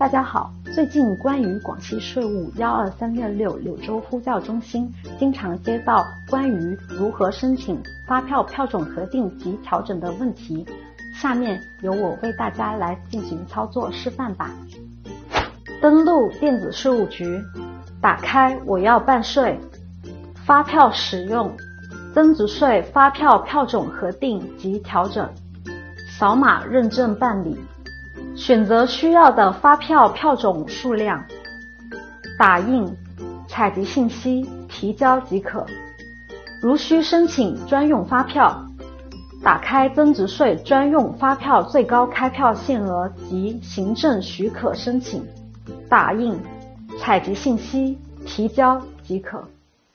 大家好，最近关于广西税务12366柳州呼叫中心经常接到关于如何申请发票票种核定及调整的问题，下面由我为大家来进行操作示范吧。登录电子税务局，打开我要办税，发票使用，增值税发票票种核定及调整，扫码认证办理，选择需要的发票票种数量，打印，采集信息，提交即可。如需申请专用发票，打开增值税专用发票最高开票限额及行政许可申请，打印，采集信息，提交即可。